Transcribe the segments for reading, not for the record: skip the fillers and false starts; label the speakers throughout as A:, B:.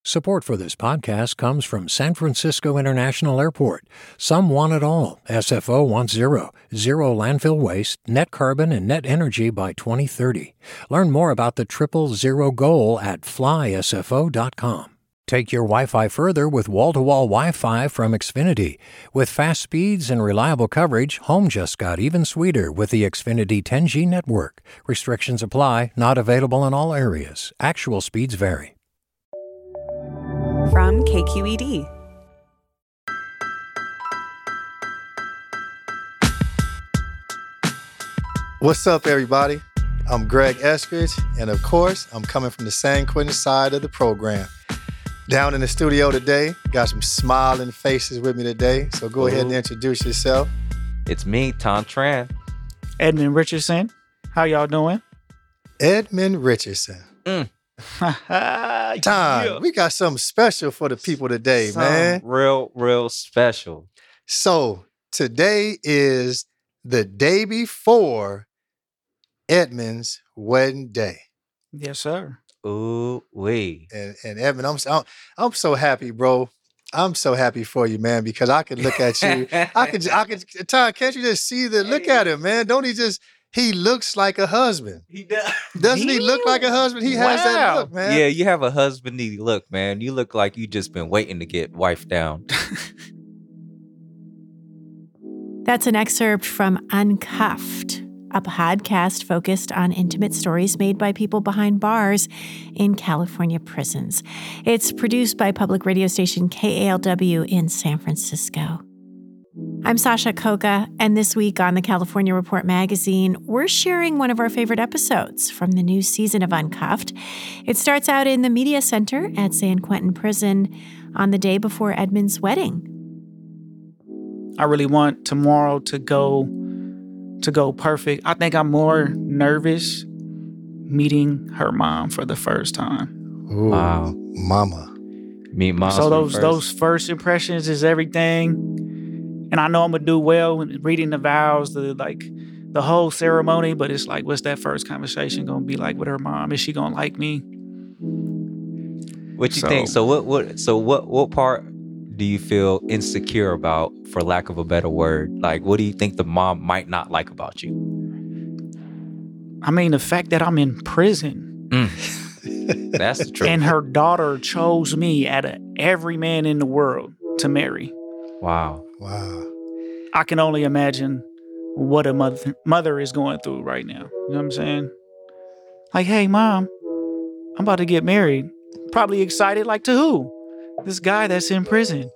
A: Support for this podcast comes from San Francisco International Airport. Some want it all. SFO wants zero landfill waste, net carbon, and net energy by 2030. Learn more about the 000 goal at flysfo.com. Take your Wi-Fi further with wall-to-wall Wi-Fi from Xfinity. With fast speeds and reliable coverage, home just got even sweeter with the Xfinity 10G network. Restrictions apply, not available in all areas. Actual speeds vary.
B: From KQED.
C: What's up, everybody? I'm Greg Eskridge, and of course, I'm coming from the San Quentin side of the program. Down in the studio today, got some smiling faces with me today, so go ahead and introduce yourself.
D: It's me, Ton Tran.
E: Edmund Richardson. How y'all doing?
C: Edmund Richardson. Tom, we got something special for the people today, man.
D: Real special.
C: So, today is the day before Edmund's wedding day.
E: Yes, sir.
D: Ooh wee.
C: And Edmund, I'm so happy, bro. I'm so happy for you, man, because I can look at you. I can. Tom, can't you just see the look at him, man? Don't he looks like a husband.
D: He does.
C: Doesn't he look like a husband? He has that look, man.
D: Yeah, you have a husbandy look, man. You look like you just been waiting to get wifed down.
F: That's an excerpt from Uncuffed, a podcast focused on intimate stories made by people behind bars in California prisons. It's produced by public radio station KALW in San Francisco. I'm Sasha Khokha, and this week on the California Report magazine, we're sharing one of our favorite episodes from the new season of Uncuffed. It starts out in the media center at San Quentin Prison on the day before Edmund's wedding.
E: I really want tomorrow to go perfect. I think I'm more nervous meeting her mom for the first time.
C: Ooh, wow, mama.
D: Meet mom.
E: So those first impressions is everything. And I know I'm gonna do well in reading the vows, the whole ceremony, but it's like, what's that first conversation gonna be like with her mom? Is she gonna like me?
D: What you think? So what part do you feel insecure about, for lack of a better word? Like, what do you think the mom might not like about you?
E: I mean, the fact that I'm in prison.
D: That's the truth.
E: And her daughter chose me out of every man in the world to marry.
D: Wow.
E: I can only imagine what a mother is going through right now. You know what I'm saying? Like, hey, Mom, I'm about to get married. Probably excited, like, to who? This guy that's in prison.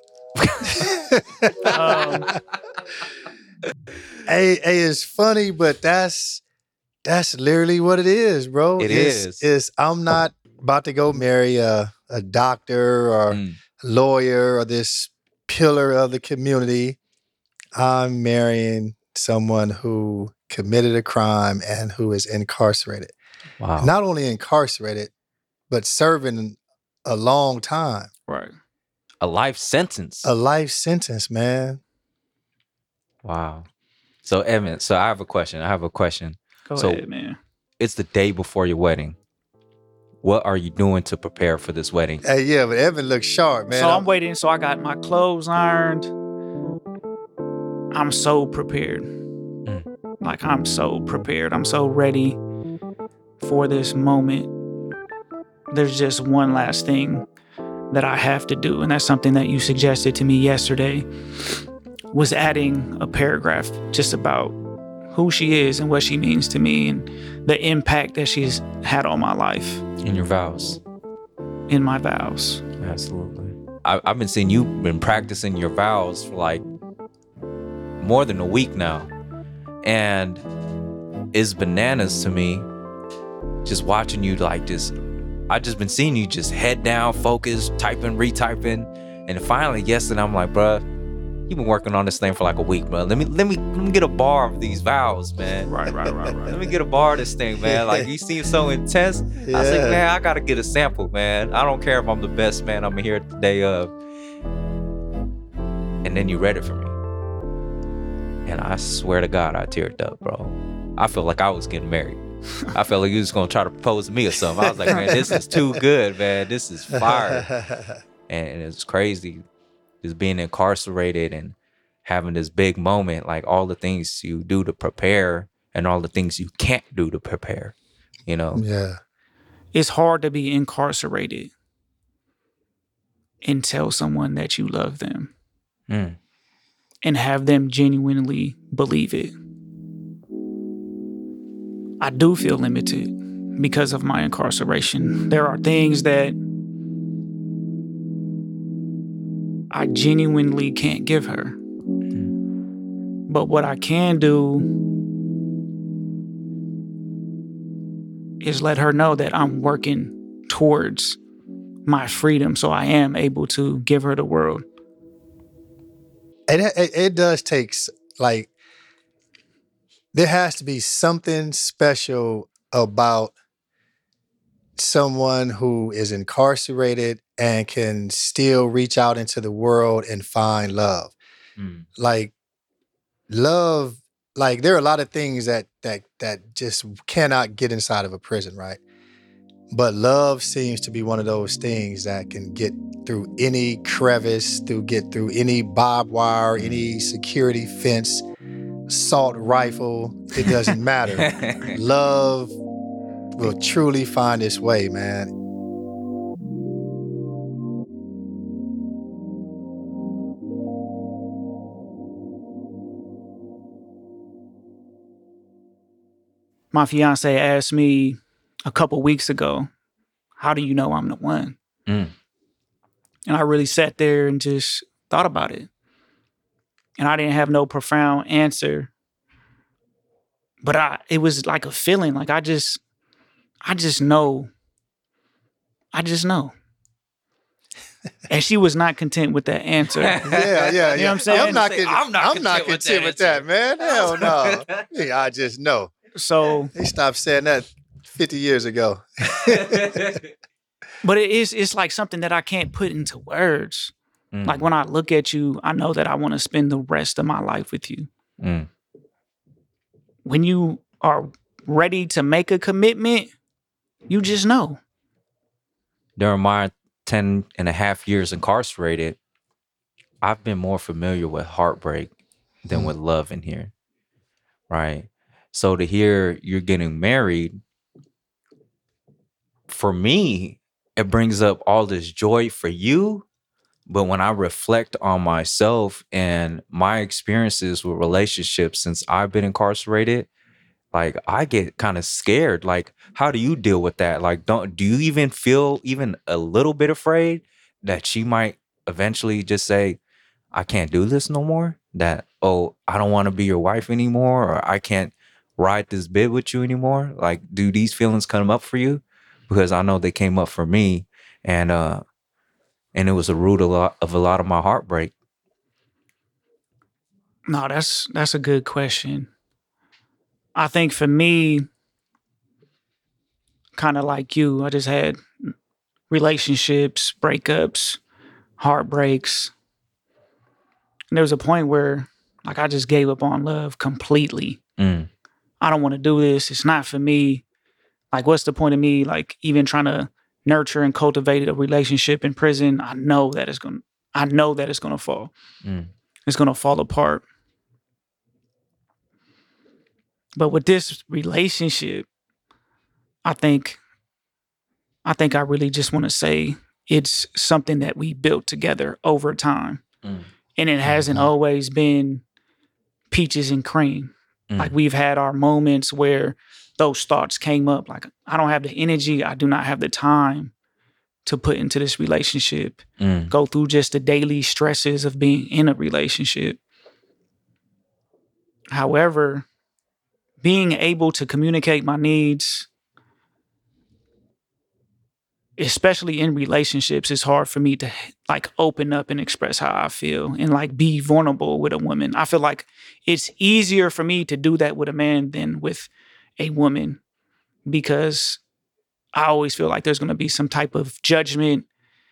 C: Hey, it's funny, but that's literally what it is, bro. It's I'm not about to go marry a doctor or lawyer or this pillar of the community. I'm marrying someone who committed a crime and who is incarcerated.
D: Wow.
C: Not only incarcerated, but serving a long time.
E: Right.
D: A life sentence.
C: A life sentence, man.
D: Wow. So, Evan, I have a question.
E: Go ahead, man.
D: It's the day before your wedding. What are you doing to prepare for this wedding?
C: Hey, yeah, but Evan looks sharp, man.
E: So I'm waiting. So I got my clothes ironed. I'm so prepared. Like, I'm so prepared. I'm so ready for this moment. There's just one last thing that I have to do, and that's something that you suggested to me yesterday, was adding a paragraph just about who she is and what she means to me and the impact that she's had on my life.
D: In your vows.
E: In my vows.
D: Absolutely. I've been seeing you've been practicing your vows for like more than a week now. And it's bananas to me just watching you I just been seeing you just head down, focused, typing, retyping. And finally yesterday I'm like, bruh, you've been working on this thing for like a week, bro. Let me get a bar of these vows, man.
E: Right.
D: Let me get a bar of this thing, man. Like, you seem so intense.
C: Yeah.
D: I was like, man, I gotta get a sample, man. I don't care if I'm the best man I'm here the day of. And then you read it for me. And I swear to God, I teared up, bro. I feel like I was getting married. I felt like he was gonna try to propose to me or something. I was like, man, this is too good, man. This is fire. And it's crazy just being incarcerated and having this big moment, like all the things you do to prepare and all the things you can't do to prepare, you know?
C: Yeah.
E: It's hard to be incarcerated and tell someone that you love them and have them genuinely believe it. I do feel limited because of my incarceration. There are things that I genuinely can't give her. But what I can do is let her know that I'm working towards my freedom, so I am able to give her the world.
C: It does take, like, there has to be something special about someone who is incarcerated and can still reach out into the world and find love. Like, love, like, there are a lot of things that just cannot get inside of a prison, right? But love seems to be one of those things that can get through any crevice, get through any barbed wire, any security fence, assault rifle. It doesn't matter. Love will truly find its way, man.
E: My fiance asked me a couple weeks ago, how do you know I'm the one? And I really sat there and just thought about it. And I didn't have no profound answer. But it was like a feeling, like I just know. I just know. And she was not content with that answer.
C: Yeah. You know
E: what I'm saying?
C: I'm not content with that, man. Hell no. Yeah, I just know.
E: So
C: they stopped saying that 50 years ago.
E: But it's like something that I can't put into words. Like when I look at you, I know that I want to spend the rest of my life with you. When you are ready to make a commitment, you just know.
D: During my 10 and a half years incarcerated, I've been more familiar with heartbreak than with love in here. Right? So to hear you're getting married, for me, it brings up all this joy for you. But when I reflect on myself and my experiences with relationships since I've been incarcerated, like I get kind of scared. Like, how do you deal with that? Like, do you even feel even a little bit afraid that she might eventually just say, I can't do this no more? That, oh, I don't want to be your wife anymore, or I can't ride this bit with you anymore? Like, do these feelings come up for you? Because I know they came up for me, and it was a root of a lot of my heartbreak.
E: No, that's a good question. I think for me, kind of like you, I just had relationships, breakups, heartbreaks. And there was a point where like I just gave up on love completely. I don't want to do this. It's not for me. Like, what's the point of me like even trying to nurture and cultivate a relationship in prison? I know that it's gonna fall. It's gonna fall apart. But with this relationship, I think I really just want to say it's something that we built together over time. And it hasn't always been peaches and cream. Like, we've had our moments where those thoughts came up. Like, I don't have the energy. I do not have the time to put into this relationship. Go through just the daily stresses of being in a relationship. However, being able to communicate my needs, especially in relationships, it's hard for me to like open up and express how I feel and like be vulnerable with a woman. I feel like it's easier for me to do that with a man than with a woman, because I always feel like there's going to be some type of judgment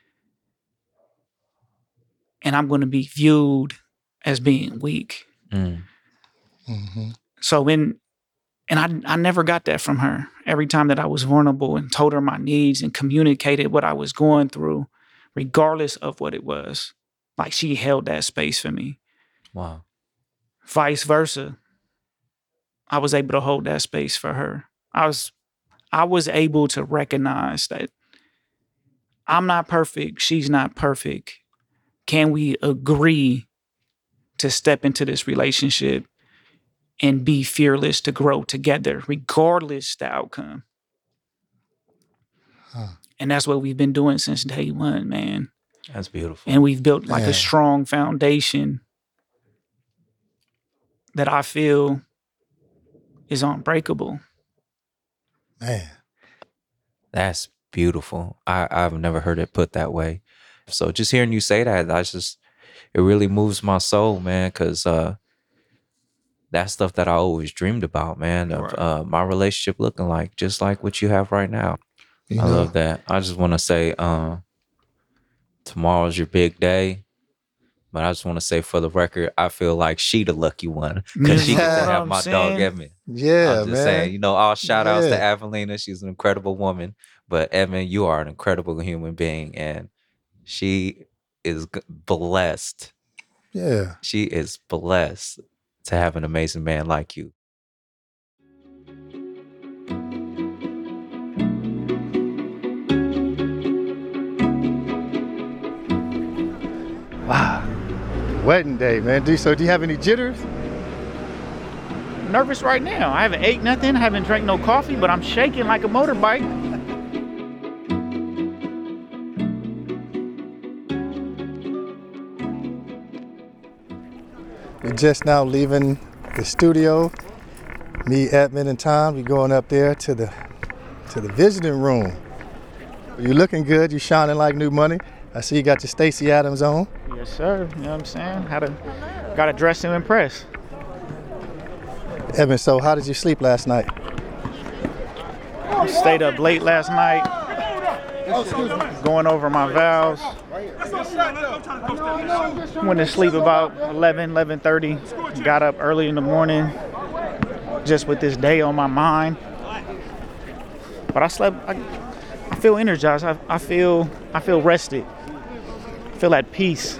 E: and I'm going to be viewed as being weak. So And I never got that from her. Every time that I was vulnerable and told her my needs and communicated what I was going through, regardless of what it was, like she held that space for me.
D: Wow.
E: Vice versa. I was able to hold that space for her. I was able to recognize that I'm not perfect. She's not perfect. Can we agree to step into this relationship and be fearless to grow together, regardless the outcome? And that's what we've been doing since day one, man.
D: That's beautiful.
E: And we've built like a strong foundation that I feel is unbreakable.
C: Man.
D: That's beautiful. I've never heard it put that way. So just hearing you say that, it really moves my soul, man, because that's stuff that I always dreamed about, man, of my relationship looking like, just like what you have right now. I love that. I just want to say tomorrow's your big day. But I just want to say, for the record, I feel like she the lucky one because she gets to have my dog Edmund.
C: Yeah,
D: I'm just saying, all shout outs to Avelina. She's an incredible woman. But Edmund, you are an incredible human being, and she is blessed.
C: Yeah.
D: She is blessed to have an amazing man like you.
C: Wow. Wedding day, man. So do you have any jitters?
E: Nervous right now. I haven't ate nothing. I haven't drank no coffee, but I'm shaking like a motorbike.
C: We're just now leaving the studio. Me, Edmund, and Tom. We're going up there to the visiting room. You're looking good. You're shining like new money. I see you got your Stacey Adams on.
E: Yes, sir. You know what I'm saying? Got to dress to impress.
C: Edmund, so how did you sleep last night?
E: Stayed up late last night, going over my vows. Went to sleep about 11:30. Got up early in the morning, just with this day on my mind. But I slept. I feel energized. I feel rested. I feel at peace.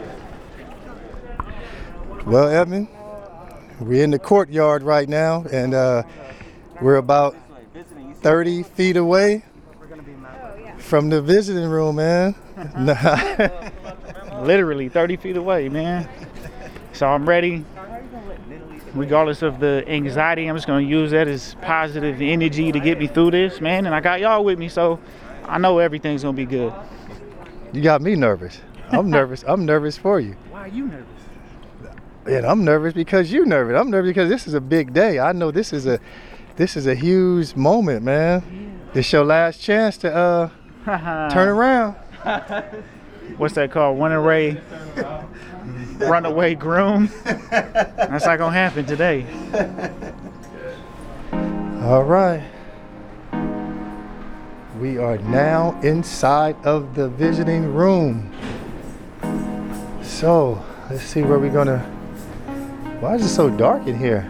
C: Well, Edmund, we're in the courtyard right now, and we're about 30 feet away from the visiting room, man.
E: Literally 30 feet away, man. So I'm ready. Regardless of the anxiety, I'm just going to use that as positive energy to get me through this, man. And I got y'all with me, so I know everything's going to be good.
C: You got me nervous. I'm nervous. I'm nervous for you.
E: Why are you nervous?
C: And I'm nervous because you're nervous. I'm nervous because this is a big day. I know this is a huge moment, man. Yeah. It's your last chance to turn around.
E: What's that called? Runaway groom. That's not gonna happen today.
C: All right. We are now inside of the visiting room. So let's see where we're gonna. Why is it so dark in here?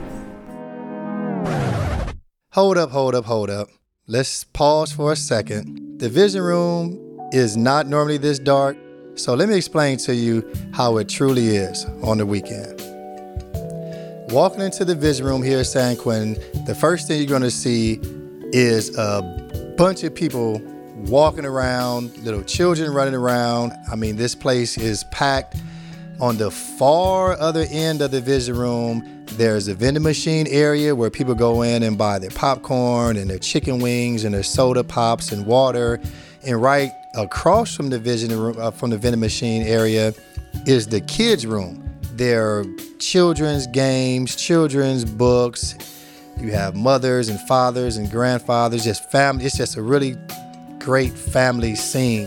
C: Hold up. Let's pause for a second. The visiting room is not normally this dark, so let me explain to you how it truly is on the weekend. Walking into the visiting room here at San Quentin, the first thing you're gonna see is a bunch of people walking around, little children running around. I mean, this place is packed. On the far other end of the visiting room, there's a vending machine area where people go in and buy their popcorn and their chicken wings and their soda pops and water. And right across from the visiting room, from the vending machine area, is the kids' room. There are children's games, children's books. You have mothers and fathers and grandfathers, just family. It's just a really great family scene.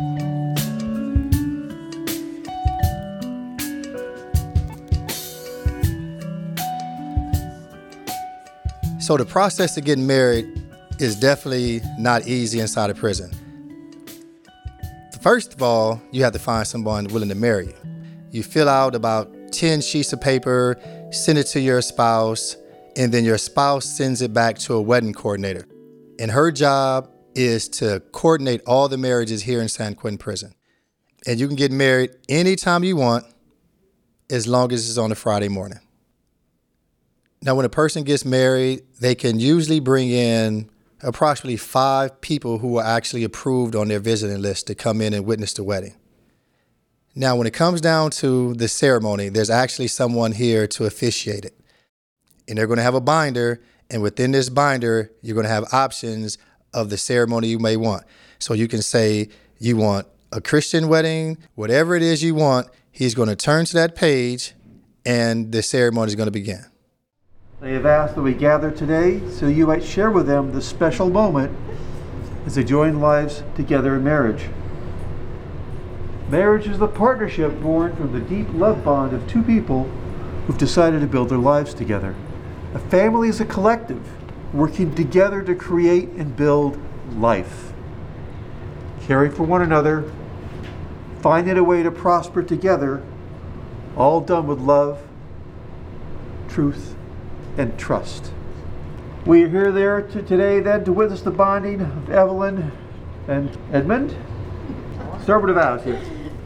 C: So the process of getting married is definitely not easy inside a prison. First of all, you have to find someone willing to marry you. You fill out about 10 sheets of paper, send it to your spouse, and then your spouse sends it back to a wedding coordinator. And her job is to coordinate all the marriages here in San Quentin Prison. And you can get married anytime you want, as long as it's on a Friday morning. Now, when a person gets married, they can usually bring in approximately 5 people who are actually approved on their visiting list to come in and witness the wedding. Now, when it comes down to the ceremony, there's actually someone here to officiate it. And they're going to have a binder, and within this binder, you're going to have options of the ceremony you may want. So you can say you want a Christian wedding, whatever it is you want, he's going to turn to that page, and the ceremony is going to begin.
B: They have asked that we gather today so you might share with them this special moment as they join lives together in marriage. Marriage is the partnership born from the deep love bond of 2 people who've decided to build their lives together. A family is a collective working together to create and build life, caring for one another, finding a way to prosper together, all done with love, truth, and trust. We are here there today then to witness the bonding of Evelyn and Edmund. Start with the vows here.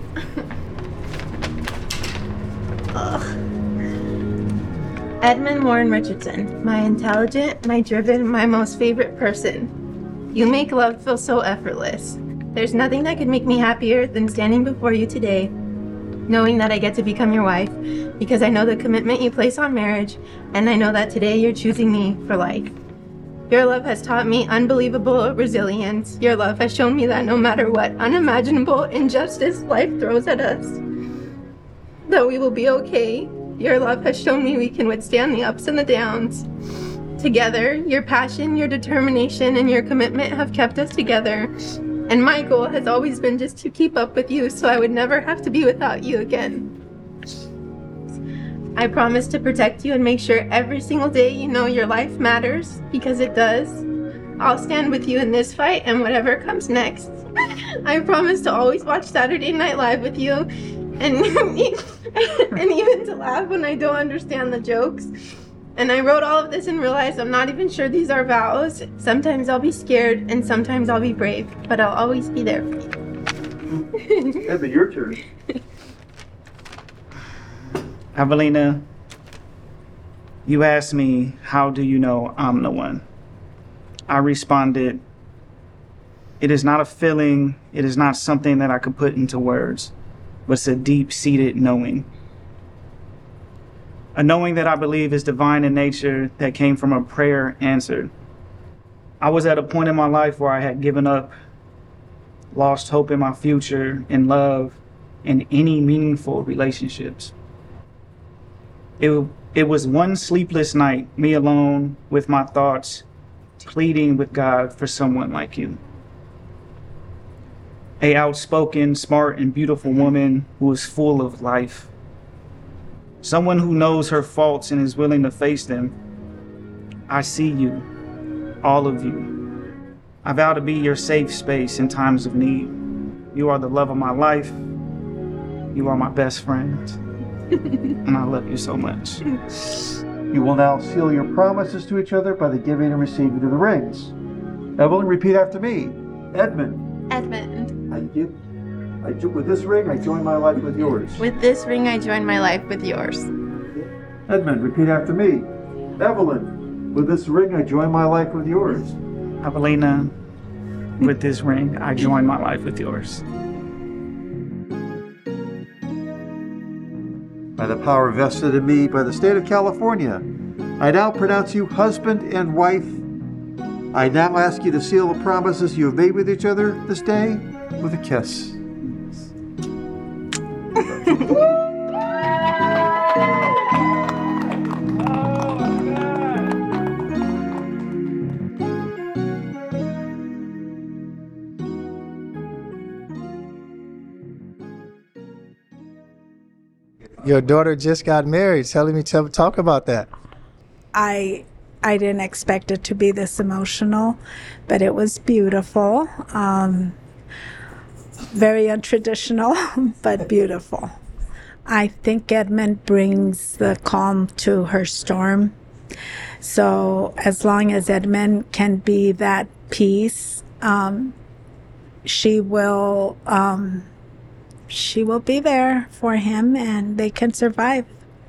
G: Edmund Warren Richardson, my intelligent, my driven, my most favorite person. You make love feel so effortless. There's nothing that could make me happier than standing before you today, knowing that I get to become your wife, because I know the commitment you place on marriage, and I know that today you're choosing me for life. Your love has taught me unbelievable resilience. Your love has shown me that no matter what unimaginable injustice life throws at us, that we will be okay. Your love has shown me we can withstand the ups and the downs. Together, your passion, your determination, and your commitment have kept us together. And my goal has always been just to keep up with you so I would never have to be without you again. I promise to protect you and make sure every single day you know your life matters, because it does. I'll stand with you in this fight and whatever comes next. I promise to always watch Saturday Night Live with you and even to laugh when I don't understand the jokes. And I wrote all of this and realized I'm not even sure these are vows. Sometimes I'll be scared and sometimes I'll be brave, but I'll always be there for you.
B: That'd be your turn.
E: Evelina, you asked me, how do you know I'm the one? I responded, it is not a feeling, it is not something that I could put into words, but it's a deep-seated knowing. A knowing that I believe is divine in nature, that came from a prayer answered. I was at a point in my life where I had given up, lost hope in my future, in love, in any meaningful relationships. It was one sleepless night, me alone with my thoughts, pleading with God for someone like you. A outspoken, smart, and beautiful woman who is full of life. Someone who knows her faults and is willing to face them. I see you, all of you. I vow to be your safe space in times of need. You are the love of my life. You are my best friend. And I love you so much.
B: You will now seal your promises to each other by the giving and receiving of the rings. Evelyn, repeat after me. Edmund.
G: Edmund.
B: I give. With this ring, I join my life with yours.
G: With this ring, I join my life with yours.
B: Edmund, repeat after me. Evelyn, with this ring, I join my life with yours.
E: Evelina, with this ring, I join my life with yours.
B: By the power vested in me by the state of California, I now pronounce you husband and wife. I now ask you to seal the promises you have made with each other this day with a kiss.
C: Your daughter just got married. Talk about that.
H: I didn't expect it to be this emotional, but it was beautiful. Very untraditional, but beautiful. I think Edmund brings the calm to her storm. So as long as Edmund can be that peace, she will be there for him, and they can survive.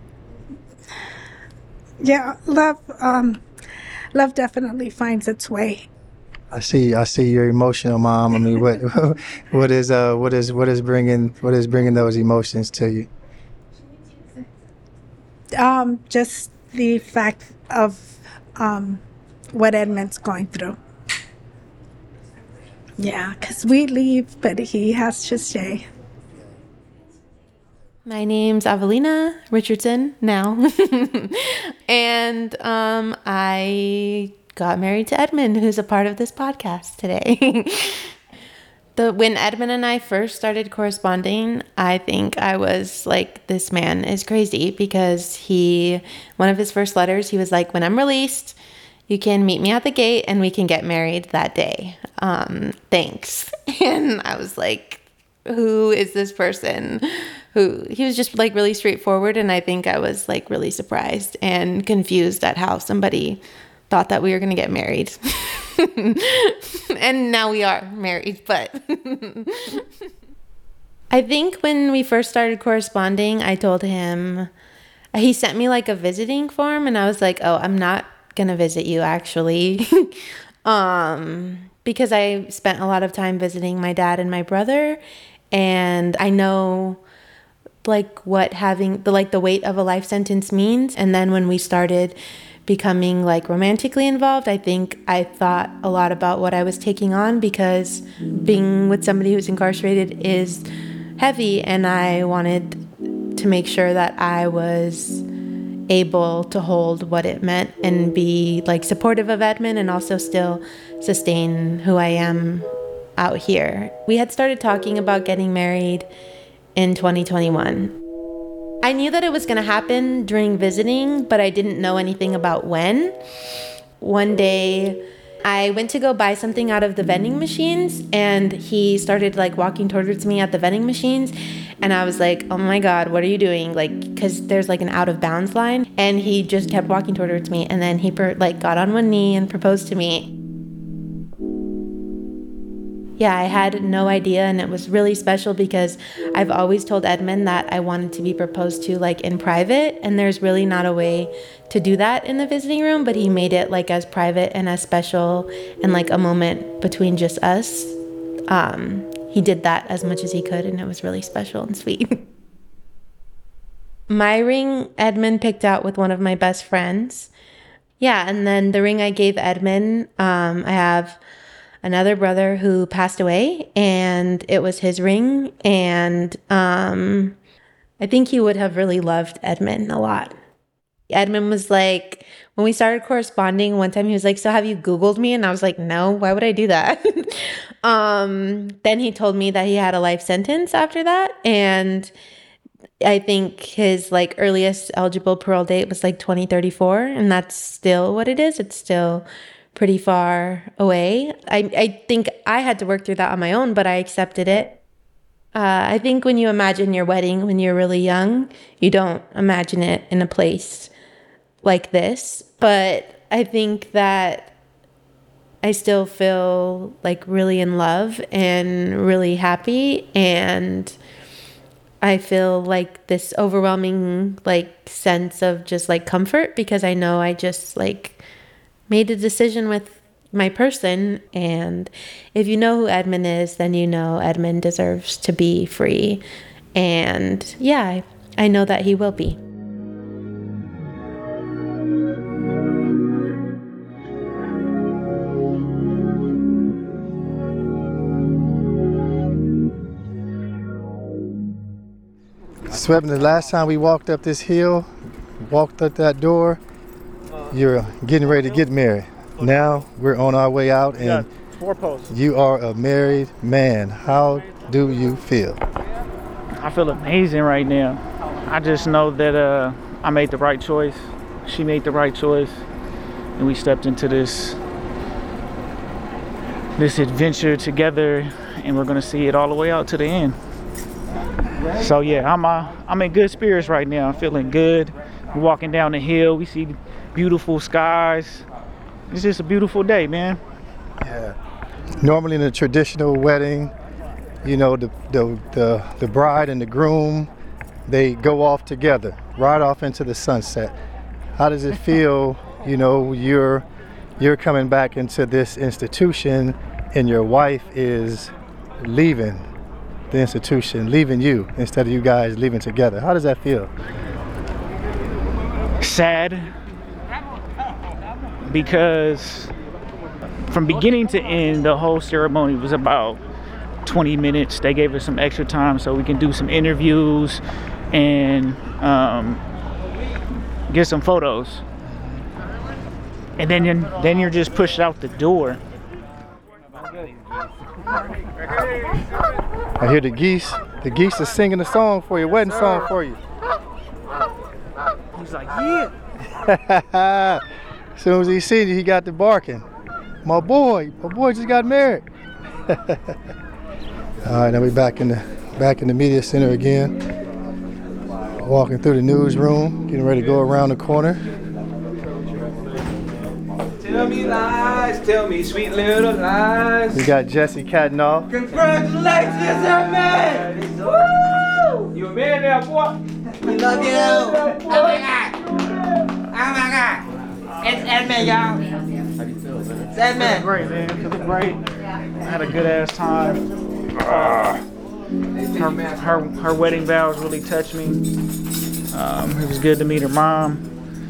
H: Yeah, love definitely finds its way.
C: I see you're emotional, Mom. I mean, what is bringing those emotions to you?
H: Just the fact of what Edmund's going through. Yeah, because we leave, but he has to stay.
I: My name's Avelina Richardson now. And I got married to Edmund, who's a part of this podcast today. When Edmund and I first started corresponding, I think I was like, this man is crazy, because one of his first letters, he was like, when I'm released, you can meet me at the gate and we can get married that day. Thanks. And I was like, who is this person? He was just like really straightforward. And I think I was like really surprised and confused at how somebody thought that we were going to get married. And now we are married, but I think when we first started corresponding, I told him, he sent me like a visiting form, and I was like, oh, I'm not going to visit you actually. Because I spent a lot of time visiting my dad and my brother, and I know like what having the weight of a life sentence means. And then when we started becoming like romantically involved, I think I thought a lot about what I was taking on, because being with somebody who's incarcerated is heavy, and I wanted to make sure that I was able to hold what it meant and be like supportive of Edmund, and also still sustain who I am out here. We had started talking about getting married in 2021. I knew that it was going to happen during visiting, but I didn't know anything about when. One day, I went to go buy something out of the vending machines, and he started like walking towards me at the vending machines, and I was like, oh my God, what are you doing? Like, because there's like an out of bounds line, and he just kept walking towards me, and then he got on one knee and proposed to me. Yeah, I had no idea, and it was really special because I've always told Edmund that I wanted to be proposed to like in private, and there's really not a way to do that in the visiting room, but he made it like as private and as special and like a moment between just us. He did that as much as he could, and it was really special and sweet. My ring, Edmund picked out with one of my best friends. Yeah, and then the ring I gave Edmund, I have another brother who passed away, and it was his ring, and I think he would have really loved Edmund a lot. Edmund was like, when we started corresponding, one time he was like, so have you Googled me? And I was like, no, why would I do that? Then he told me that he had a life sentence after that, and I think his like earliest eligible parole date was like 2034, and that's still what it is. It's still pretty far away. I think I had to work through that on my own, but I accepted it. I think when you imagine your wedding when you're really young, you don't imagine it in a place like this. But I think that I still feel like really in love and really happy, and I feel like this overwhelming like sense of just like comfort, because I know I just like made a decision with my person. And if you know who Edmund is, then you know Edmund deserves to be free. And yeah, I know that he will be.
C: Swepna, the last time we walked up this hill, walked up that door, you're getting ready to get married. Now we're on our way out, and
E: 4 posts.
C: You are a married man. How do you feel?
E: I feel amazing right now. I just know that I made the right choice. She made the right choice, and we stepped into this adventure together, and we're gonna see it all the way out to the end. So yeah, I'm in good spirits right now. I'm feeling good. We're walking down the hill. We see beautiful skies. It's just a beautiful day, man.
C: Yeah. Normally in a traditional wedding, you know, the bride and the groom, they go off together, right off into the sunset. How does it feel, you know, you're coming back into this institution and your wife is leaving the institution, leaving you, instead of you guys leaving together? How does that feel?
E: Sad, because from beginning to end, the whole ceremony was about 20 minutes. They gave us some extra time so we can do some interviews and get some photos. And then you're just pushed out the door.
C: I hear the geese. The geese are singing a song for you, wedding song for you.
E: He's like, yeah.
C: As soon as he seen you, he got to barking. My boy just got married. All right, now we're back in the media center again. Walking through the newsroom, getting ready to go around the corner.
J: Tell me lies, tell me sweet little lies.
C: We got Jesse Katnoff.
J: Congratulations, man! Woo! You a man now, boy? We love you. Oh my God! Oh my God! It's Edmund, y'all. How do you feel, man? It's Edmund.
E: Great, man. Feeling great. I had a good ass time. Her wedding vows really touched me. It was good to meet her mom.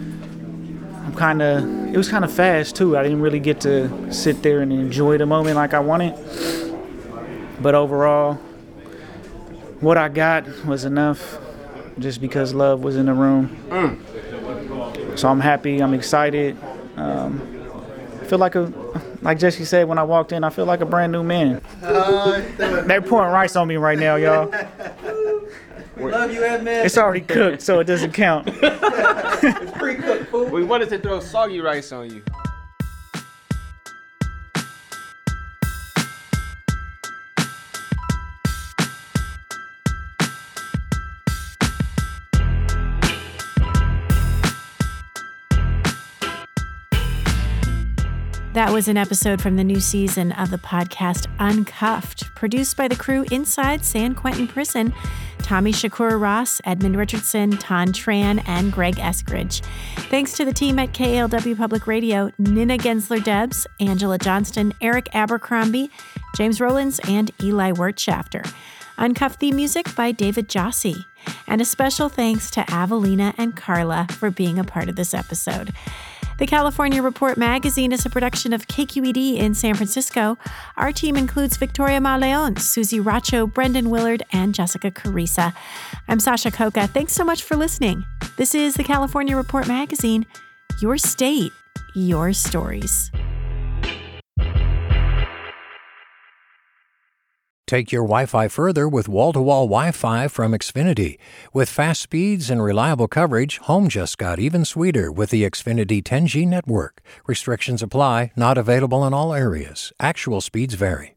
E: It was kind of fast too. I didn't really get to sit there and enjoy the moment like I wanted. But overall, what I got was enough, just because love was in the room. So I'm happy. I'm excited. I feel like Jesse said when I walked in, I feel like a brand new man. They're pouring rice on me right now, y'all.
J: We love you, Edmund.
E: It's already cooked, so it doesn't count.
J: It's pre-cooked food. We wanted to throw soggy rice on you.
F: That was an episode from the new season of the podcast Uncuffed, produced by the crew inside San Quentin Prison: Tommy Shakur Ross, Edmund Richardson, Ton Tran, and Greg Eskridge. Thanks to the team at KALW Public Radio: Nina Gensler-Debs, Angela Johnston, Eric Abercrombie, James Rollins, and Eli Wertschafter. Uncuffed theme music by David Jossi. And a special thanks to Avelina and Carla for being a part of this episode. The California Report magazine is a production of KQED in San Francisco. Our team includes Victoria Maleon, Susie Racho, Brendan Willard, and Jessica Carissa. I'm Sasha Coca. Thanks so much for listening. This is the California Report magazine. Your state, your stories.
A: Take your Wi-Fi further with wall-to-wall Wi-Fi from Xfinity. With fast speeds and reliable coverage, home just got even sweeter with the Xfinity 10G network. Restrictions apply, not available in all areas. Actual speeds vary.